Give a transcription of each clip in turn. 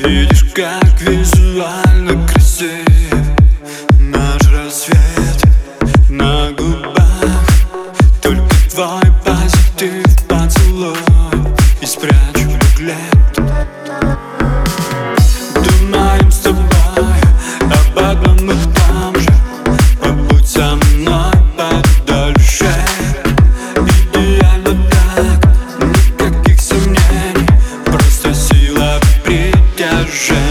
Видишь, как визуально красив наш рассвет на губах. Только твой позитив поцелуй и спрячу взгляд. Думаем с тобой об одном и том же. Побудь со мной подольше. Идеально так, никаких сомнений, просто сила притяжения.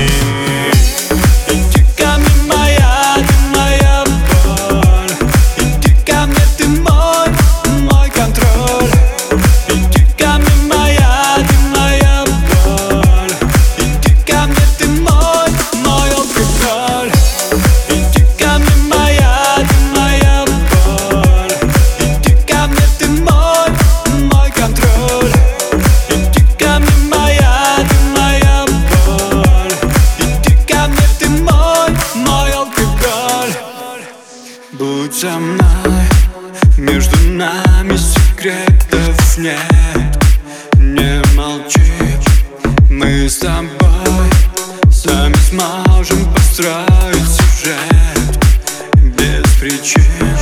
Иди ко мне, моя, ты моя боль. Иди ко мне, ты мой контроль. Иди ко мне, моя, ты моя боль. Иди ко мне, ты мой алкоголь. Иди ко мне, моя, ты моя боль. Иди ко мне, ты мой контроль. Иди ко мне, моя, ты моя боль. Иди ко мне, ты мой алкоголь. Будь со мной, между нами секретов нет. Не молчи, мы с тобой сами сможем построить сюжет без причин.